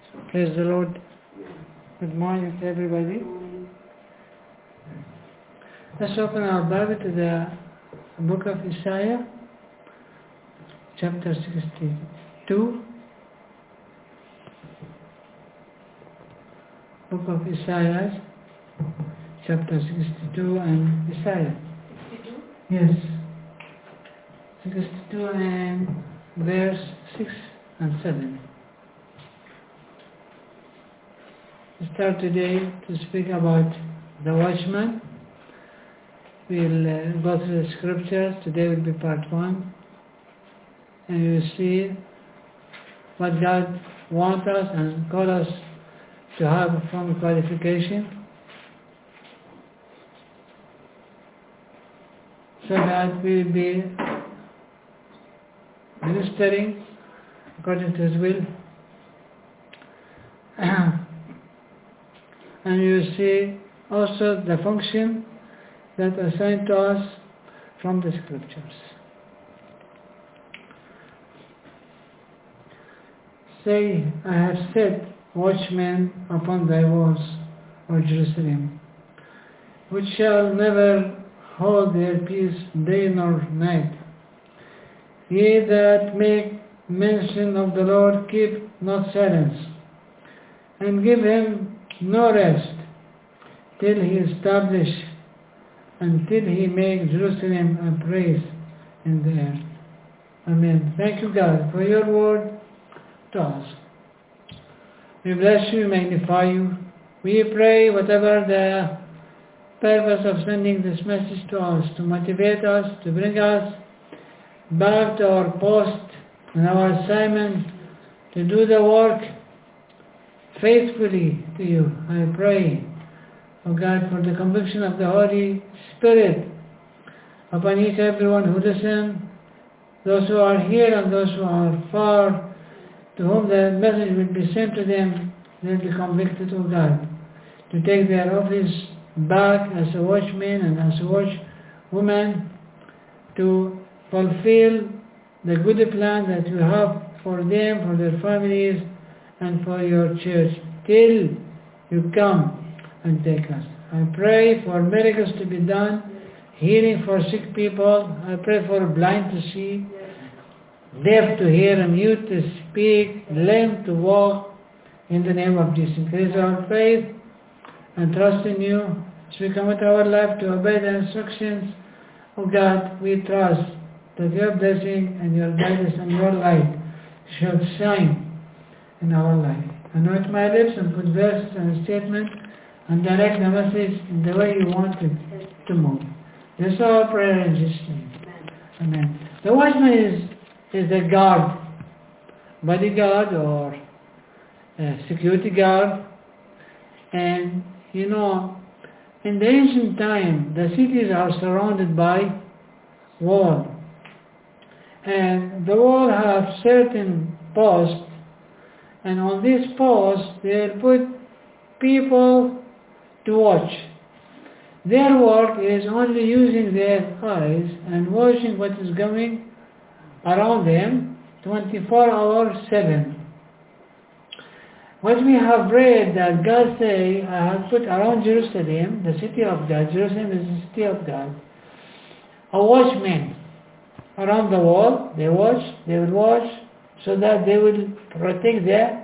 Praise the Lord. Good morning to everybody. Let's open our Bible to the book of Isaiah, chapter 62. Book of Isaiah, chapter 62 and Isaiah. 62? Yes. 62 and verse 6 and 7. We start today to speak about the watchman. We'll go through the scriptures. Today will be part 1. And we will see what God wants us and calls us to have from qualification, so that we will be ministering according to His will. And you will see also the function that is assigned to us from the scriptures. Say, I have set watchmen upon thy walls, O Jerusalem, which shall never hold their peace day nor night. Ye that make mention of the Lord, keep not silence, and give him no rest, till he establish, until he make Jerusalem a praise in the earth. Amen. Thank you, God, for your word to us. We bless you, magnify you. We pray whatever the purpose of sending this message to us, to motivate us, to bring us back to our post and our assignment, to do the work faithfully to you. I pray, O God, for the conviction of the Holy Spirit upon each and everyone who listen, those who are here and those who are far, to whom the message will be sent to them. They'll be convicted, O God, to take their office back as a watchman and as a watchwoman, to fulfill the good plan that you have for them, for their families, and for your church, till you come and take us. I pray for miracles to be done, healing for sick people. I pray for blind to see, deaf to hear, and mute to speak, lame to walk, in the name of Jesus. Increase our faith and trust in you as we commit our life to obey the instructions of God. We trust that your blessing and your guidance and your light shall shine in our life. Anoint my lips and put verses and statements and direct the message in the way you want it to move. This is our prayer in Jesus' name. Amen. The watchman is a guard, bodyguard or a security guard. And you know, in the ancient time, the cities are surrounded by wall. And the wall have certain posts, and on these posts they'll put people to watch. Their work is only using their eyes and watching what is going around them 24 hours 7. What we have read that God say, I have put around Jerusalem, the city of God, Jerusalem is the city of God, a watchman around the wall. They will watch, so that they will protect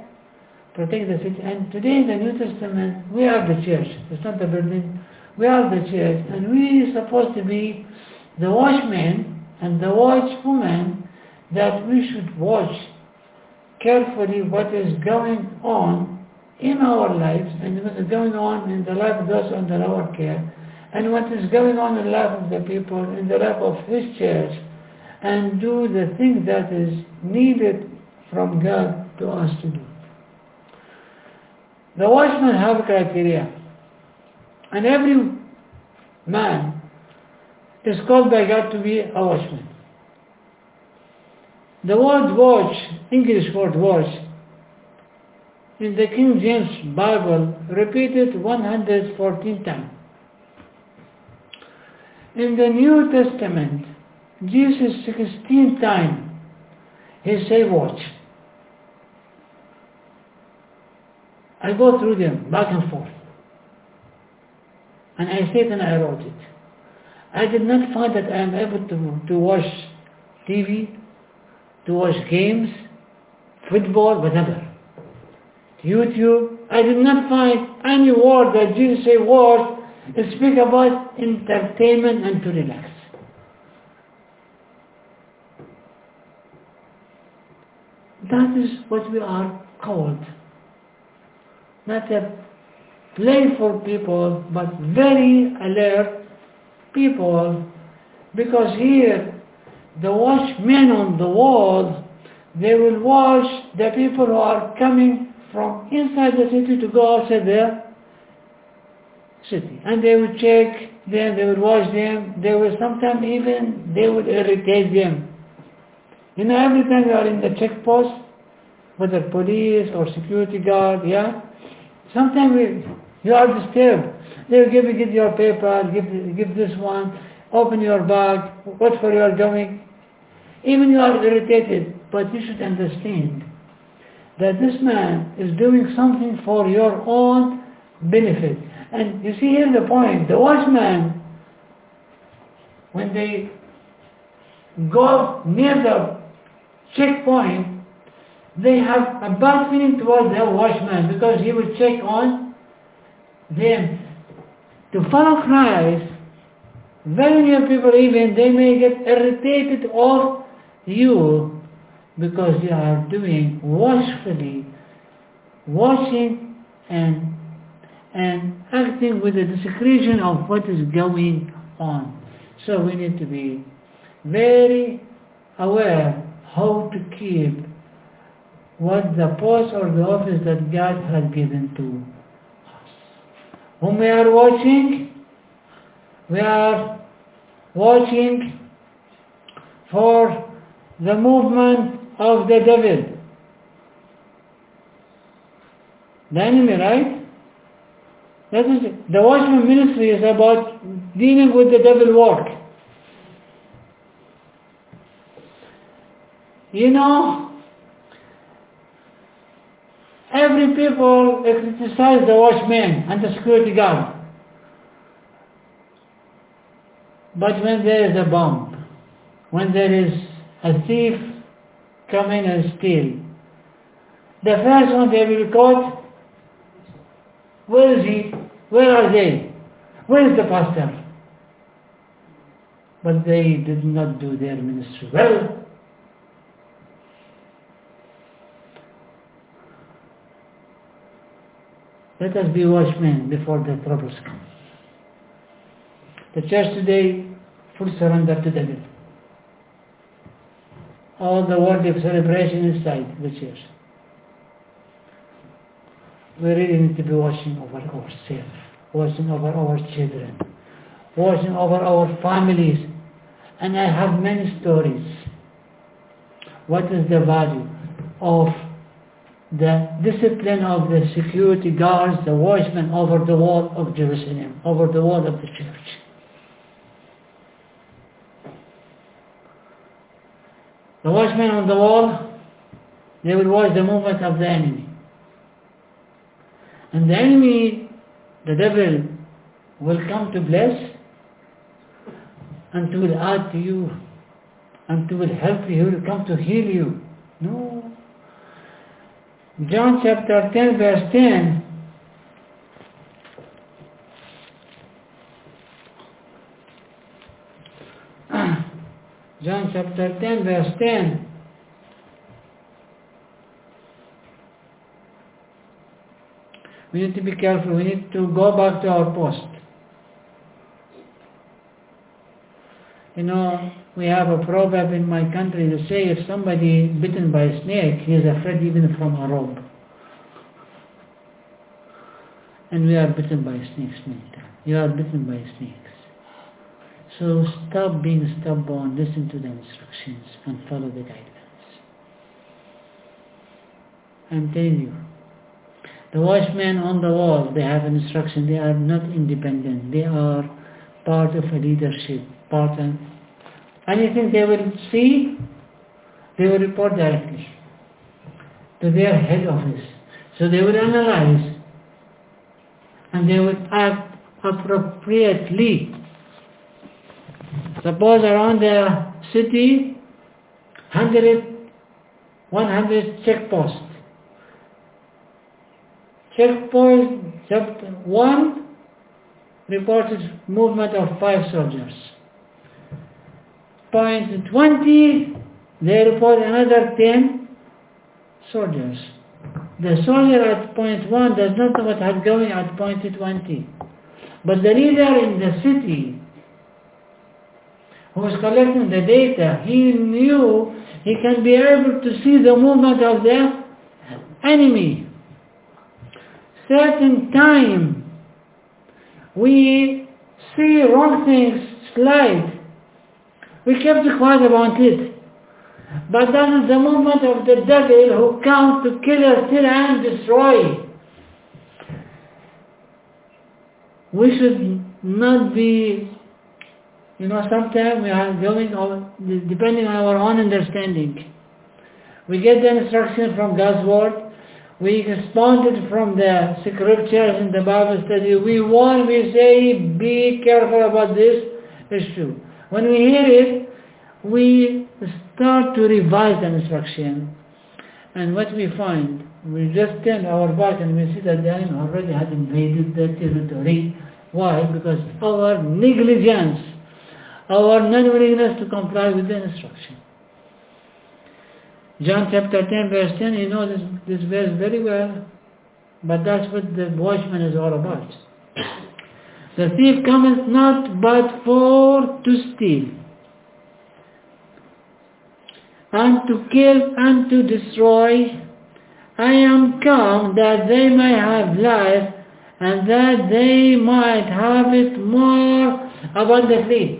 the city. And today in the New Testament, we are the church. It's not the building. We are the church, and we are supposed to be the watchmen and the watchwomen, that we should watch carefully what is going on in our lives and what is going on in the life of those under our care, and what is going on in the life of the people, in the life of His church, and do the thing that is needed from God to us to do. The watchmen have criteria, and every man is called by God to be a watchman. The word watch, English word watch, in the King James Bible, repeated 114 times. In the New Testament, Jesus 16 times, He said watch. I go through them back and forth. And I sit and I wrote it. I did not find that I am able to watch TV, to watch games, football, whatever. YouTube, I did not find any word that Jesus said words that speak about entertainment and to relax. That is what we are called. Not a playful people, but very alert people, because here the watchmen on the wall, they will watch the people who are coming from inside the city to go outside the city. And they will check them, they will watch them, they will sometimes even, they will irritate them. You know, every time you are in the checkpost, whether police or security guard, yeah, sometimes you are disturbed. They will give your paper, give this one, open your bag, what for you are doing. Even you are irritated, but you should understand that this man is doing something for your own benefit. And you see here the point, the watchman, when they go near the checkpoint, they have a bad feeling towards the watchman because he will check on them. To follow Christ, very many people even, they may get irritated of you because you are doing watchfully, watching and acting with the discretion of what is going on. So we need to be very aware how to keep what the post or the office that God has given to us. When we are watching for the movement of the devil. The enemy, right? That is it. The watchman ministry is about dealing with the devil work. You know, every people criticize the watchman and the security guard. But when there is a bomb, when there is a thief come in and steal, the first one they will caught, where is he? Where are they? Where is the pastor? But they did not do their ministry well. Let us be watchmen before the troubles come. The church today, full surrender to the devil. All the world of celebration inside the church. We really need to be watching over ourselves, watching over our children, watching over our families. And I have many stories. What is the value of the discipline of the security guards, the watchmen over the wall of Jerusalem, over the wall of the church? The watchmen on the wall, they will watch the movement of the enemy. And the enemy, the devil, will come to bless and to will add to you and to will help you. He will come to heal you. No. John chapter 10 verse 10. John chapter 10 verse 10. We need to be careful. We need to go back to our post. You know, we have a proverb in my country to say if somebody bitten by a snake, he is afraid even from a rope. And we are bitten by snakes many times. You are bitten by snakes. So stop being stubborn, listen to the instructions and follow the guidelines. I'm telling you, the watchmen on the wall, they have instruction. They are not independent. They are part of a leadership. Anything they will see, they will report directly to their head office. So they will analyze and they would act appropriately. Suppose around the city, 100 checkposts. Checkpoint 1 reported movement of 5 soldiers. Point 20, they report another 10 soldiers. The soldier at point 1 does not know what is going at point 20. But the leader in the city who was collecting the data, he knew he can be able to see the movement of the enemy. Certain time we see wrong things slide. We kept quiet about it. But that is the movement of the devil who comes to kill, steal and destroy. We should not be, sometimes we are going on, depending on our own understanding. We get the instruction from God's word. We respond it from the scriptures in the Bible study. We say, be careful about this issue. When we hear it, we start to revise the instruction. And what we find, we just turn our back and we see that the enemy already had invaded the territory. Why? Because our negligence, our non-willingness to comply with the instruction. John chapter 10 verse 10, you know this verse very well, but that's what the watchman is all about. The thief cometh not but for to steal, and to kill, and to destroy. I am come that they may have life, and that they might have it more abundantly.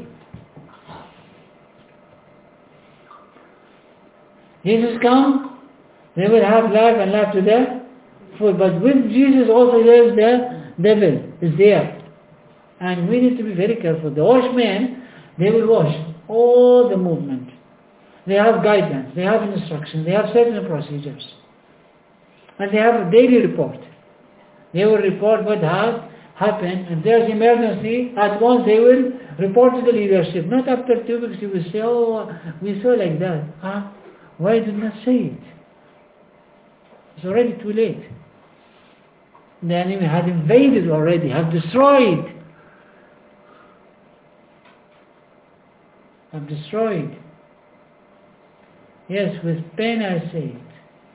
Jesus come, they will have life and life to the full. But with Jesus also there is the devil is there. And we need to be very careful. The watchmen, they will watch all the movement. They have guidance, they have instruction, they have certain procedures. And they have a daily report. They will report what has happened. If there's emergency, at once they will report to the leadership. Not after 2 weeks you will say, oh, we saw like that. Why did not say it? It's already too late. The enemy had invaded already, had destroyed. Have destroyed. Yes, with pain I say it.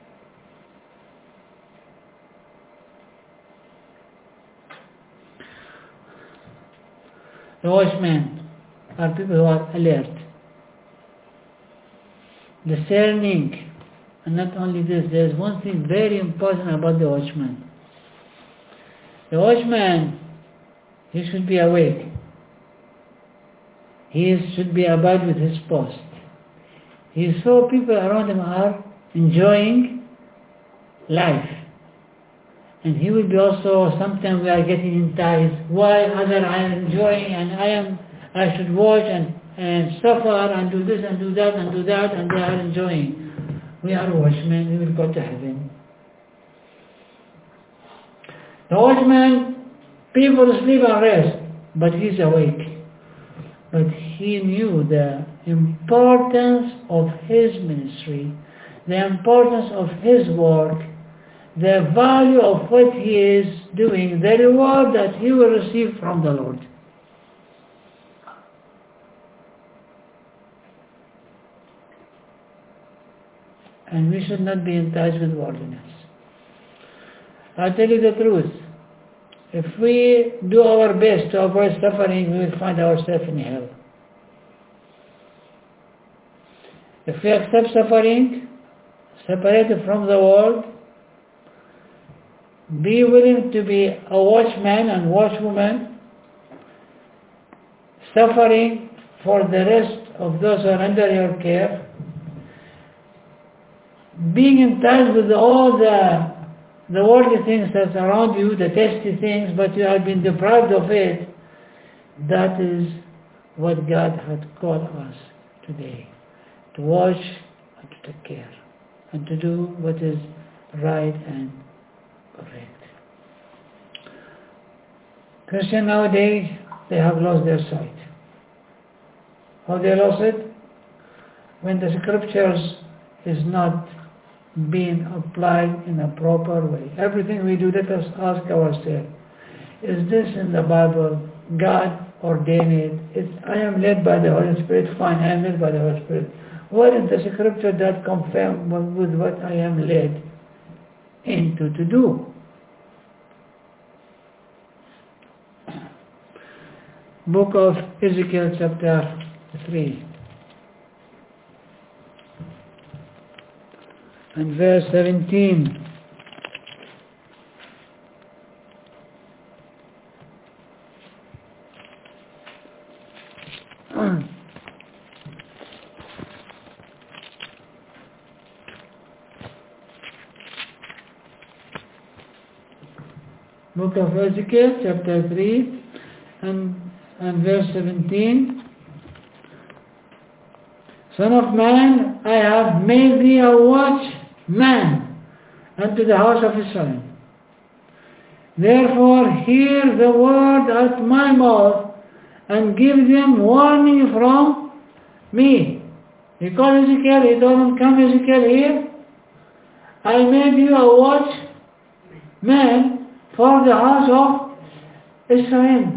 The watchmen are people who are alert, discerning, and not only this, there is one thing very important about the watchman. The watchman, he should be awake. He should be abide with his post. He saw people around him are enjoying life. And he will be also, sometimes we are getting enticed. Why others are enjoying and I should watch and suffer and do this and do that and do that, and they are enjoying. We are watchmen, we will go to heaven. The watchman, people sleep and rest, but he is awake. But he knew the importance of his ministry, the importance of his work, the value of what he is doing, the reward that he will receive from the Lord. And we should not be in touch with worldliness. I tell you the truth. If we do our best to avoid suffering, we will find ourselves in hell. If we accept suffering, separated from the world, be willing to be a watchman and watchwoman, suffering for the rest of those who are under your care, being in touch with all the worldly things that surround you, the tasty things, but you have been deprived of it, that is what God had called us today, to watch and to take care, and to do what is right and correct. Christians nowadays, they have lost their sight. How they lost it? When the scriptures is not being applied in a proper way. Everything we do, let us ask ourselves, is this in the Bible? God ordained it. I am led by the Holy Spirit. Fine, I am led by the Holy Spirit. What is the scripture that confirms with what I am led into to do? Book of Ezekiel chapter 3 and verse 17. Book of Ezekiel chapter 3 and verse 17. Son of man, I have made thee a watchman unto the house of Israel. Therefore hear the word at my mouth, and give them warning from me. He called Ezekiel, he told him, come Ezekiel here, I made you a watchman for the house of Israel.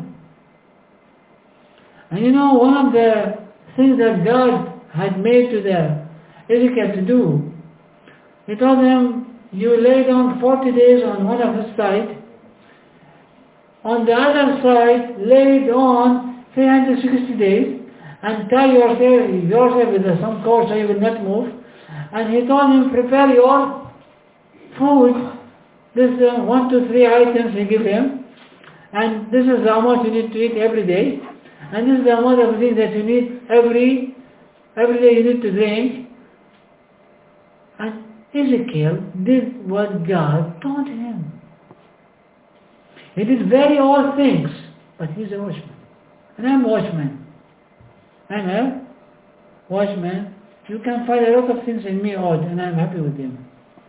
And you know, one of the things that God had made to Ezekiel to do, he told them, you lay down 40 days on one of the side, on the other side laid on 360 days, and tie yourself with some cord so you will not move. And he told him, prepare your food. This 1 to 3 items he give him, and this is the amount you need to eat every day, and this is the amount of things that you need every day you need to drink. And Ezekiel did what God taught him. He did very odd things, but he's a watchman. And I'm a watchman. I'm a watchman. You can find a lot of things in me odd, and I'm happy with them.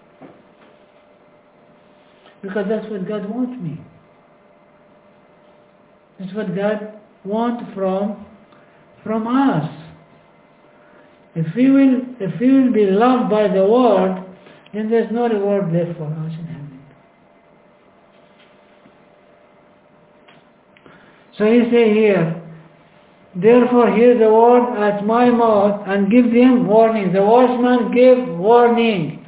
Because that's what God wants me. That's what God wants from us. If we will be loved by the world, then there's no reward left for us in heaven. So he say here, therefore hear the word at my mouth and give them warning. The watchman give warning.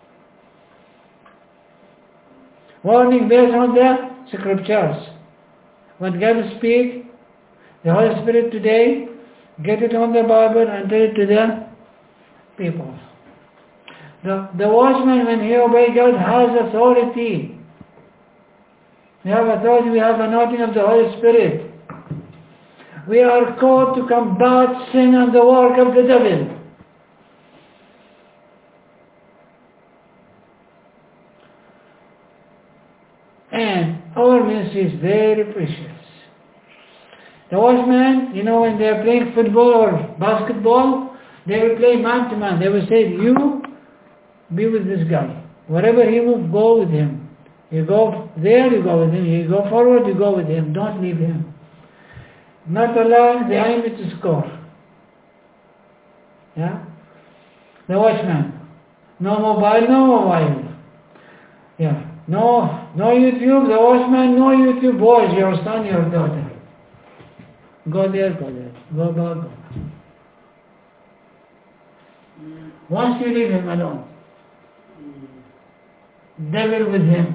Warning based on the scriptures. When God speaks, the Holy Spirit today, get it on the Bible and tell it to the people. The watchman, when he obeys God, has authority. We have authority, we have anointing of the Holy Spirit. We are called to combat sin and the work of the devil. And our ministry is very precious. The watchman, you know, when they are playing football or basketball, they will play man to man. They will say, you be with this guy. Wherever he moves, go with him. You go there, you go with him. You go forward, you go with him. Don't leave him. Not allow the enemy to score. Yeah? The watchman. No mobile. Yeah. No YouTube, the watchman, no YouTube, boys, your son, your daughter. Go there. Go. Once you leave him alone, devil with him.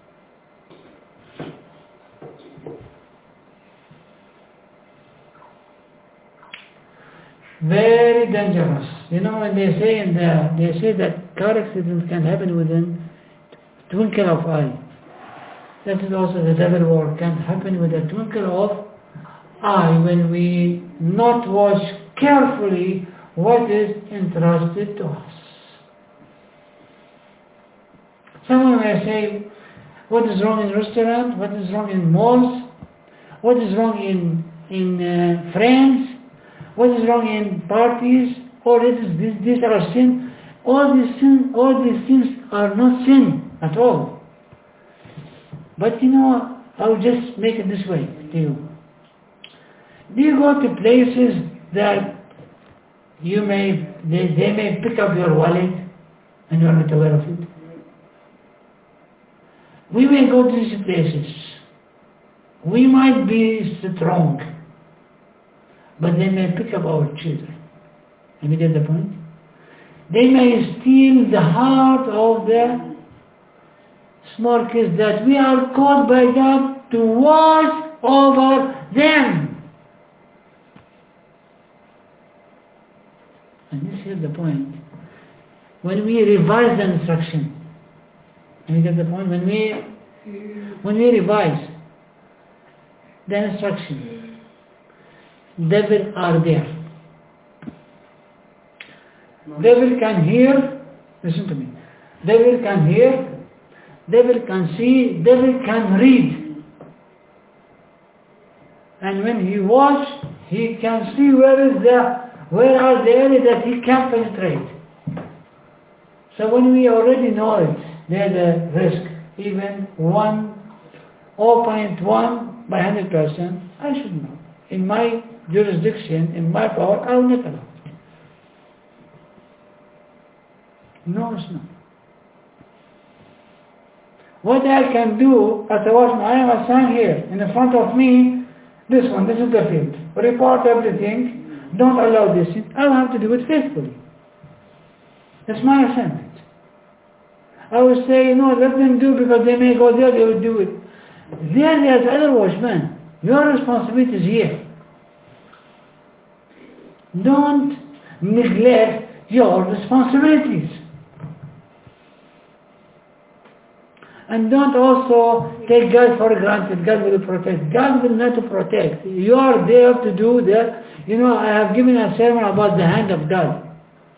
Very dangerous. You know, when they say that car accidents can happen within twinkle of eye. That is also the devil work can happen with a twinkle of eye when we not watch carefully what is entrusted to us. Someone may say, what is wrong in restaurants? What is wrong in malls? What is wrong in friends? What is wrong in parties? These are sin. All these things are not sin at all. But you know, I'll just make it this way to you. Do you go to places that they may pick up your wallet and you are not aware of it? We may go to these places. We might be strong, but they may pick up our children. Have you get the point? They may steal the heart of the small kids that we are called by God to watch over them. And this is the point. When we revise the instruction, and you get the point, when we revise the instruction, devil are there. Devil can hear, listen to me, devil can hear, devil can see, devil can read. And when he watch, he can see where are the areas that he can penetrate. So when we already know it, there's a risk, even 0.1 by 100%, I should know. In my jurisdiction, in my power, I will not allow it. No, it's not. What I can do as a watchman, I am assigned here, in the front of me, this is the field. Report everything, don't allow this. I will have to do it faithfully. That's my assignment. I will say, no, let them do because they may go there, they will do it. There's other watchmen. Your responsibility is here. Don't neglect your responsibilities. And don't also take God for granted. God will protect. God will not protect. You are there to do that. I have given a sermon about the hand of God.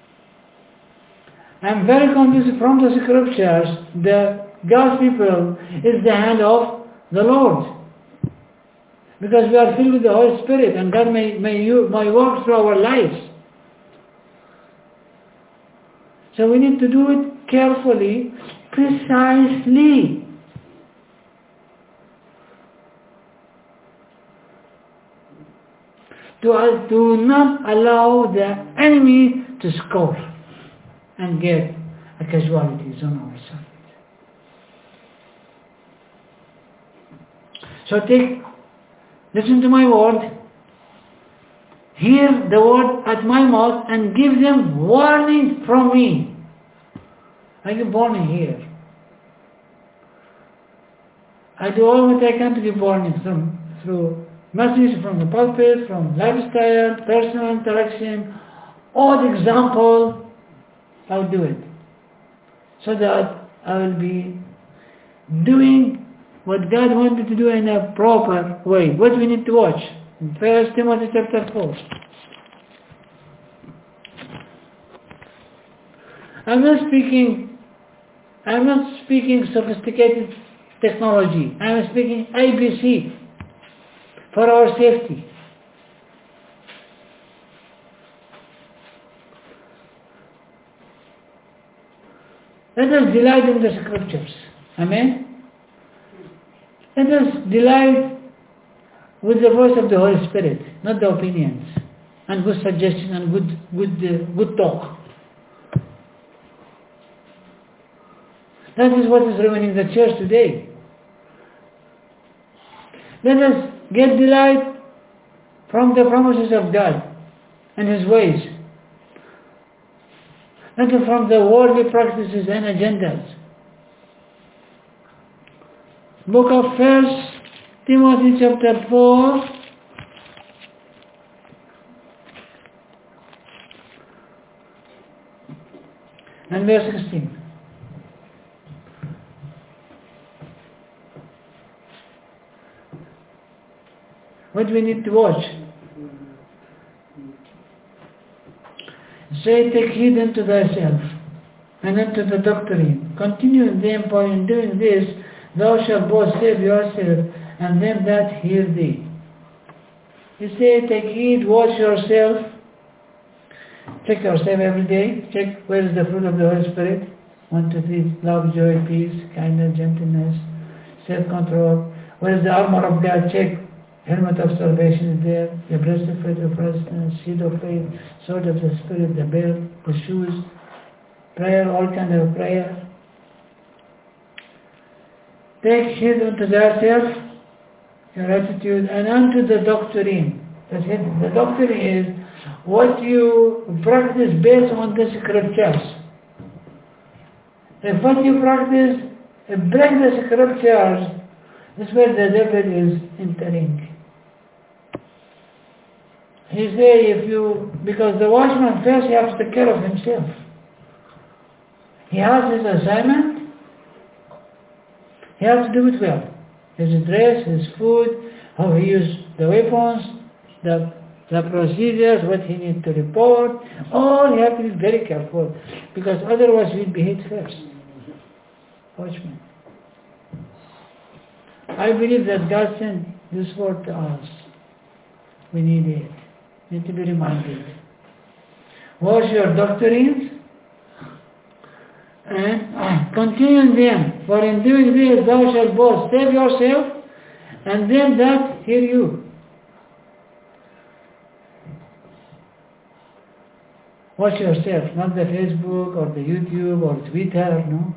I'm very convinced from the scriptures that God's people is the hand of the Lord. Because we are filled with the Holy Spirit and God may work through our lives. So we need to do it carefully, precisely. To not allow the enemy to score and get a casualties on our side. So listen to my word, hear the word at my mouth and give them warning from me. I give warning here. I do all what I can to give warning through messages from the pulpit, from lifestyle, personal interaction, odd example. I'll do it. So that I will be doing what God wanted to do in a proper way. What we need to watch? In 1 Timothy chapter 4. I'm not speaking sophisticated technology. I'm speaking ABC for our safety. Let us delight in the scriptures. Amen? Let us delight with the voice of the Holy Spirit, not the opinions, and good suggestion and good talk. That is what is ruining the church today. Let us get delight from the promises of God and His ways, not from the worldly practices and agendas. Book of 1 Timothy chapter 4 and verse 16. What we need to watch? Say, take heed unto thyself and unto the doctrine. Continue in them, for in doing this thou shalt both save yourself and them that hear thee. You say, take heed, watch yourself. Check yourself every day. Check where is the fruit of the Holy Spirit. 1, 2, 3, love, joy, peace, kindness, gentleness, self-control. What is the armor of God? Check. Helmet of salvation is there, the breastplate of righteousness, shield of faith, sword of the Spirit, the belt, the shoes, prayer, all kind of prayer. Take heed unto thyself, your attitude, and unto the doctrine. That's it. The doctrine is what you practice based on the scriptures. If what you practice break the scriptures, that's where the devil is entering. He say because the watchman first he has to take care of himself. He has his assignment, he has to do it well. His dress, his food, how he uses the weapons, the procedures, what he needs to report, all he has to be very careful, because otherwise he'll be hit first. Watchman. I believe that God sent this word to us. We need it. Need to be reminded. Watch your doctrines and continue in them. For in doing this thou shalt both save yourself and them that hear you. Watch yourself, not the Facebook or the YouTube or Twitter, no.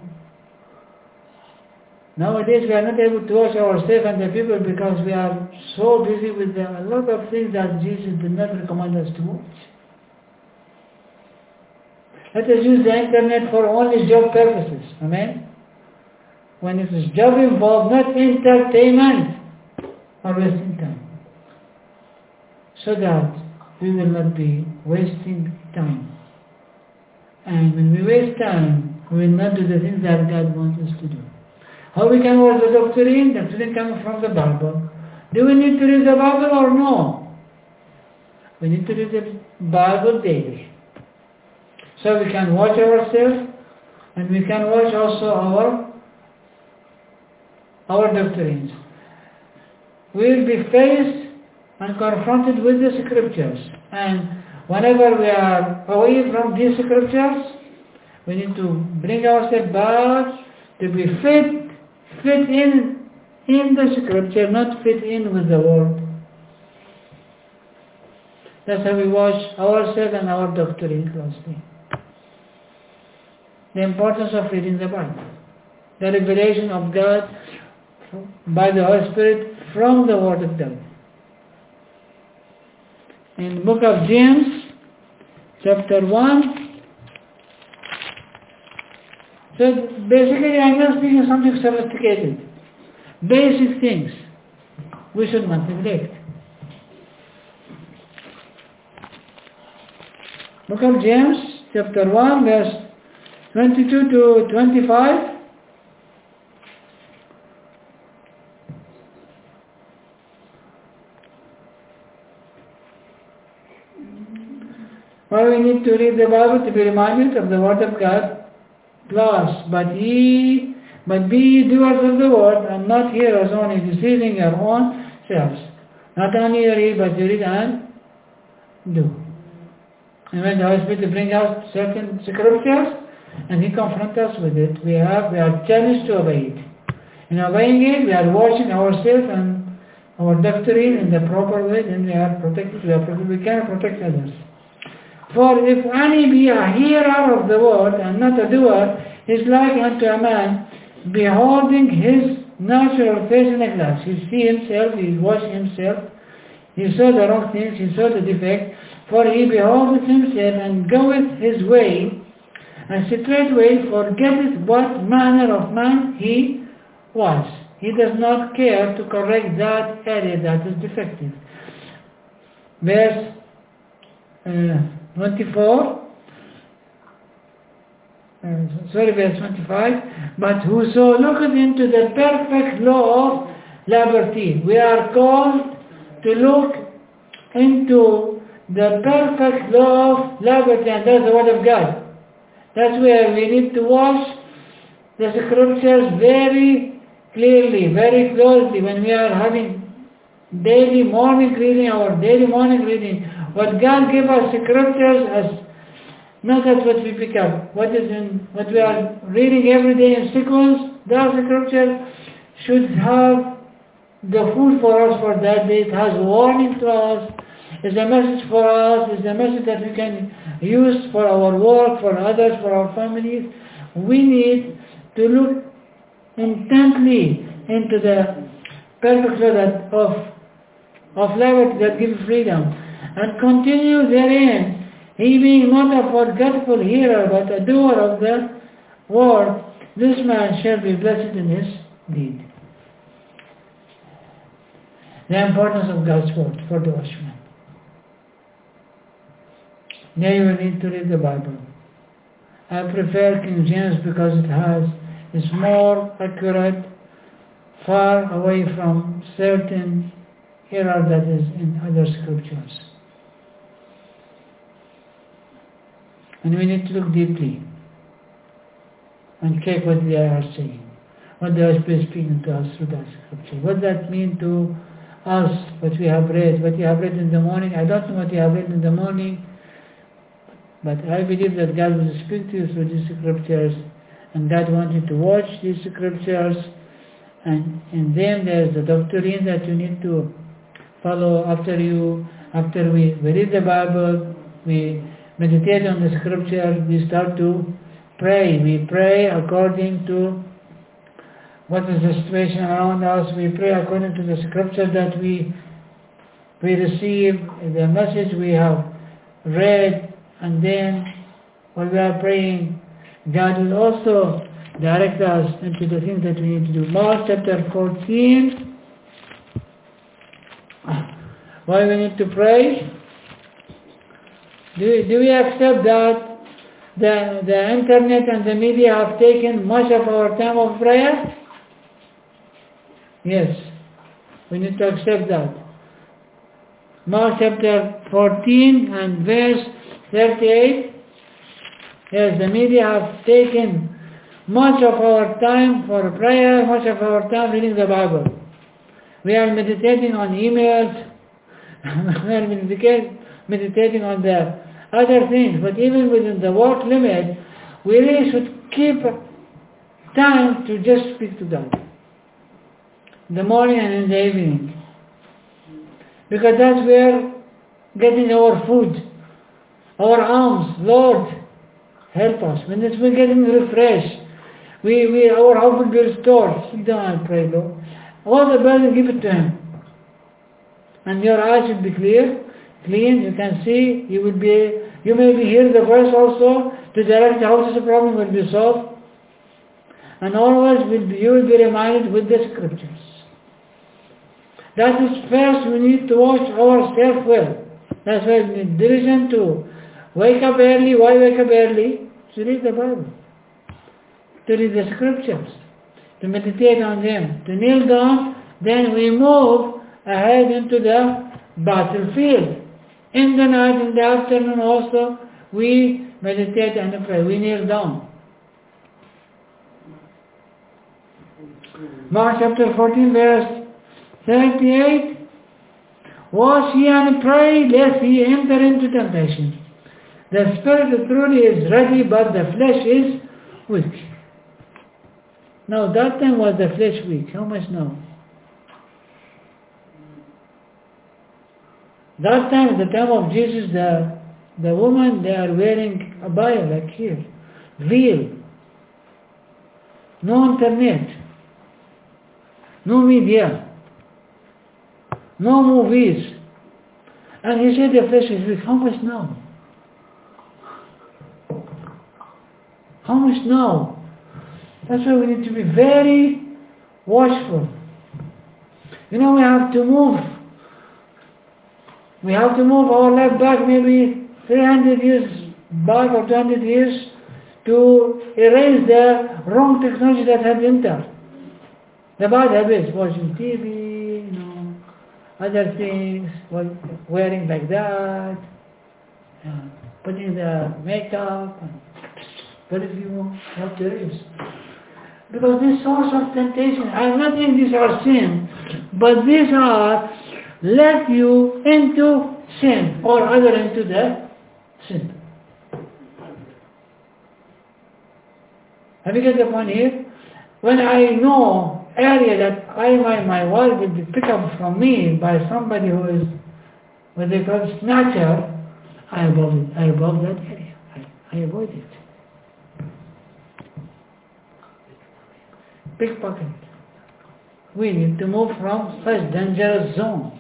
Nowadays we are not able to watch ourselves and the people because we are so busy with a lot of things that Jesus did not recommend us to watch. Let us use the internet for only job purposes. Amen? When it is job involved, not entertainment or wasting time. So that we will not be wasting time. And when we waste time, we will not do the things that God wants us to do. How we can watch the doctrine? The doctrine comes from the Bible. Do we need to read the Bible or no? We need to read the Bible daily. So we can watch ourselves and we can watch also our doctrines. We will be faced and confronted with the scriptures. And whenever we are away from these scriptures, we need to bring ourselves back to be fit in the scripture, not fit in with the world. That's how we watch ourselves and our doctrine closely. The importance of reading the Bible. The revelation of God by the Holy Spirit from the Word of God. In the book of James, chapter 1, so basically I'm not speaking something sophisticated. Basic things we should not neglect. Book of James, chapter 1, verse 22 to 25. Well, we need to read the Bible to be reminded of the Word of God. Plus, but be ye doers of the word, and not hearers only, deceiving your own selves. Not only you read, but you read and do. And when the Holy Spirit brings out certain scriptures, and He confronts us with it, we are challenged to obey it. In obeying it, we are watching ourselves and our doctrine in the proper way, then we are protected, we can protect others. For if any be a hearer of the word and not a doer, he is like unto a man beholding his natural face in a glass. He see himself, he watch himself, he saw the wrong things, he saw the defect, for he beholdeth himself and goeth his way, and straightway forgetteth what manner of man he was. He does not care to correct that area that is defective. Verse 24, verse 25, but whoso looketh into the perfect law of liberty. We are called to look into the perfect law of liberty, and that's the Word of God. That's where we need to watch the scriptures very clearly, very closely when we are having daily morning reading, what God gave us scriptures as not as what we pick up. What we are reading every day in sequence, those scriptures should have the food for us for that day. It has warning to us. It's a message for us. It's a message that we can use for our work, for others, for our families. We need to look intently into the perfect law of liberty that gives freedom, and continue therein, he being not a forgetful hearer, but a doer of the word, this man shall be blessed in his deed. The importance of God's word for the watchman. Now you will need to read the Bible. I prefer King James because it's more accurate, far away from certain error that is in other scriptures. And we need to look deeply and check what they are saying, what they are speaking to us through that scripture. What that mean to us, what we have read, what you have read in the morning. I don't know what you have read in the morning, but I believe that God will speak to you through these scriptures, and God wants you to watch these scriptures, and in them there's the doctrine that you need to follow after we read the Bible, we meditate on the scripture, we start to pray. We pray according to what is the situation around us. We pray according to the scripture that we receive, the message we have read, and then while we are praying, God will also direct us into the things that we need to do. Mark chapter 14. Why we need to pray? Do we accept that the internet and the media have taken much of our time of prayer? Yes, we need to accept that. Mark chapter 14 and verse 38. Yes, the media have taken much of our time for prayer, much of our time reading the Bible. We are meditating on emails, we are meditating on the other things, but even within the work limit, we really should keep time to just speak to God. In the morning and in the evening. Because that's where getting our food, our alms. Lord, help us. When we're getting refreshed, our hope will be restored. Sit down and pray, Lord. All the burden, give it to Him. And your eyes will be clear, clean, you can see, you may be hear the voice also to direct how the problem will be solved. And always you will be reminded with the scriptures. That is first we need to watch ourselves well. That's why we need diligent to wake up early. Why wake up early? To read the Bible. To read the scriptures. To meditate on them. To kneel down. Then we move ahead into the battlefield. In the night, in the afternoon also, we meditate and pray. We kneel down. Mark chapter 14 verse 38. Watch ye and pray, lest ye enter into temptation. The spirit truly is ready, but the flesh is weak. Now that time was the flesh weak. How much now? That time, the time of Jesus, the woman, they are wearing a abaya like here. Veil. No internet. No media. No movies. And he said the flesh is weak. How much now? How much now? That's why we need to be very watchful. We have to move. We have to move our life back maybe 300 years back or 200 years to erase the wrong technology that had entered. The bad habits, watching TV, other things, wearing like that, putting the makeup, perfume, have to erase. Because this source of temptation, I'm not saying these are sin, but these are led you into sin, or other into the sin. Have you got the point here? When I know area that my word will be picked up from me by somebody who is what they call snatcher, I above it. I above that area. I avoid it. Pickpocket. We need to move from such dangerous zones.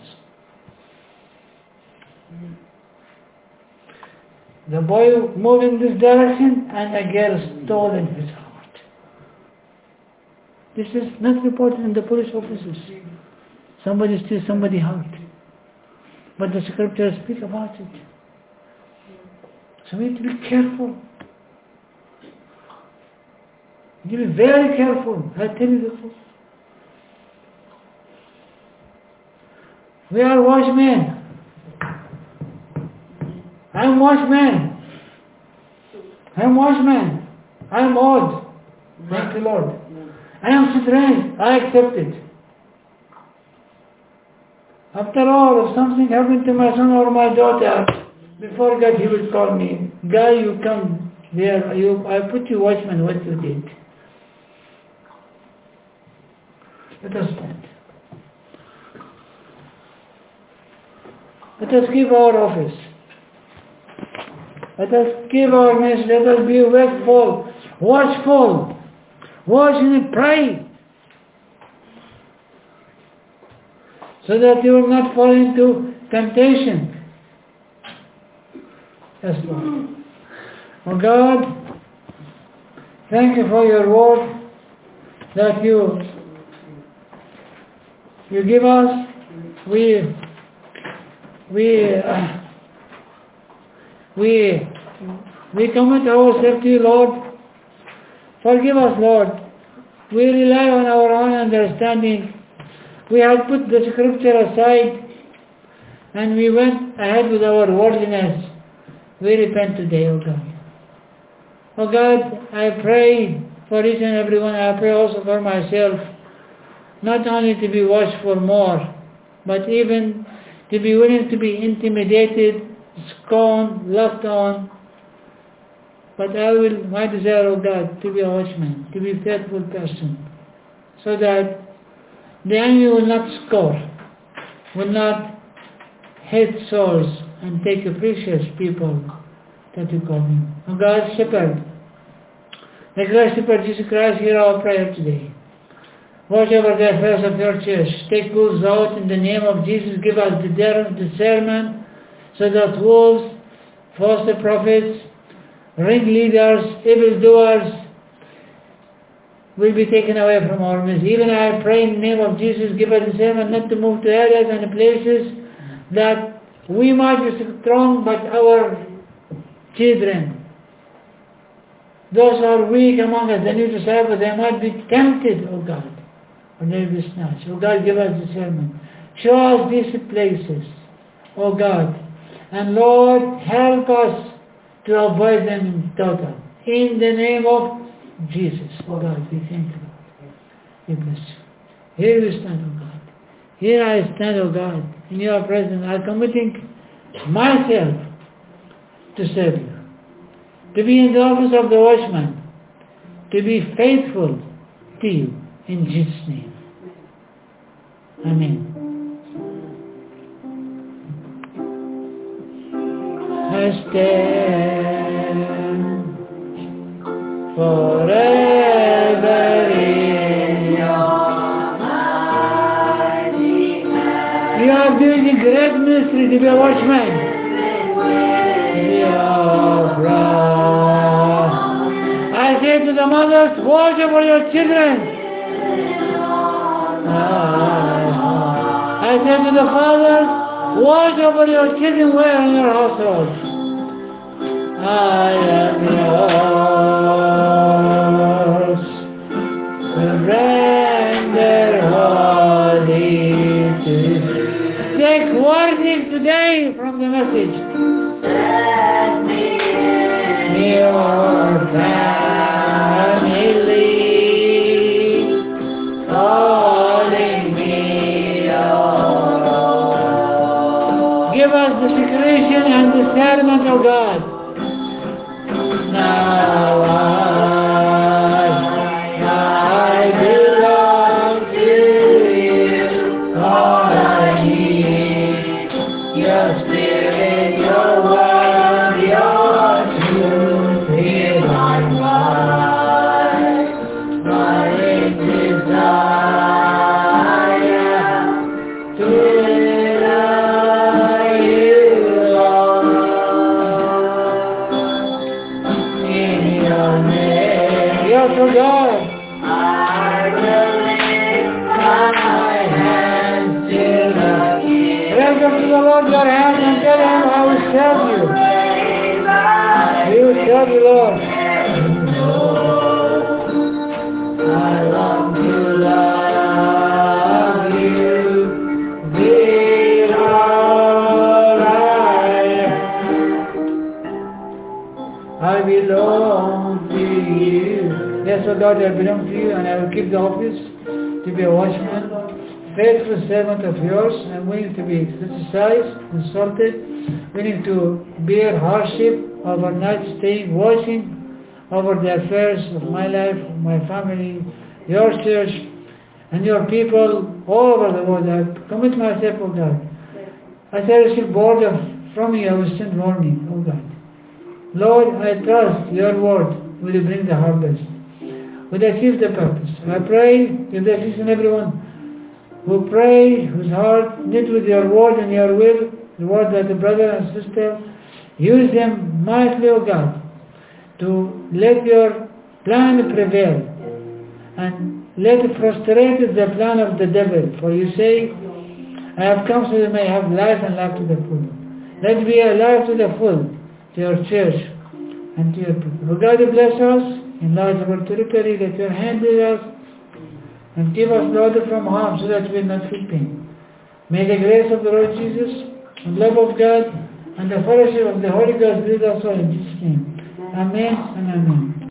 The boy moved in this direction and a girl stole in his heart. This is not reported in the police officers. Somebody steals somebody's heart. But the scriptures speak about it. So we need to be careful. You need to be very careful. I tell you the truth. We are watchmen. I'm watchman. I'm watchman. I'm old. Thank the Lord. I am strange. I accept it. After all, if something happened to my son or my daughter, before God he will call me, Guy, you come there. I put you watchman what you did. Let us stand. Let us keep our office. Let us keep our message. Let us be wakeful, watchful, watch and pray, so that you will not fall into temptation. Yes, Lord. Oh God, thank you for your word that you give us. We commit ourselves to you, Lord. Forgive us, Lord. We rely on our own understanding. We have put the scripture aside and we went ahead with our worldliness. We repent today, O God. O God, I pray for each and every one. I pray also for myself, not only to be watchful more, but even to be willing to be intimidated, scorned, laughed on. But my desire, O God, to be a watchman, to be a faithful person, so that the enemy will not score, will not hate souls and take the precious people that you call him. O God, Shepherd, the great Shepherd Jesus Christ, hear our prayer today. Watch over the affairs of your church. Take wolves out in the name of Jesus. Give us the discernment so that wolves, false prophets, ringleaders, evildoers will be taken away from our midst. Even I pray in the name of Jesus, give us discernment not to move to areas and places that we might be strong, but our children, those who are weak among us, the new disciples, they might be tempted, O God, or they will be snatched. O God, give us discernment. Show us these places, O God. And Lord, help us to avoid them in total. In the name of Jesus, O God, we thank you. We bless you. Here we stand, O God. Here I stand, O God, in your presence. I'm committing myself to serve you, to be in the office of the watchman, to be faithful to you, in Jesus' name. Amen. I stand forever in your mighty hand. You are doing a great ministry to be a watchman. I say to the mothers, watch over your children. I say to the fathers, watch over your children where in your household. I am yours. Surrender wholly to you. Take warning today from the message. Set me in your family, calling me your own. Give us the secretion and discernment of God. Now I belong love you, Lord. I long to love you with all I belong to you. Yes, O God, I belong to you, and I will keep the office to be a watchman, faithful servant of yours. I'm willing to be criticized, insulted, willing to bear hardship overnight, staying, watching over the affairs of my life, my family, your church, and your people all over the world. I commit myself, O God. As I receive word from you, I will send warning, O God. Lord, I trust your word will bring the harvest, will achieve the purpose. I pray if there is everyone who pray, whose heart knit with your word and your will, the word that the brother and sister, use them mightily, O God, to let your plan prevail and let frustrate the plan of the devil. For you say, I have come so that you may have life and life to the full. Let be alive to the full to your church and to your people. For God bless us, enlarge our territory, let your hand lead us, and keep us, Lord, from harm so that we will not feel pain. May the grace of the Lord Jesus, the love of God, and the fellowship of the Holy Ghost be with us all in Jesus' name. Amen and amen.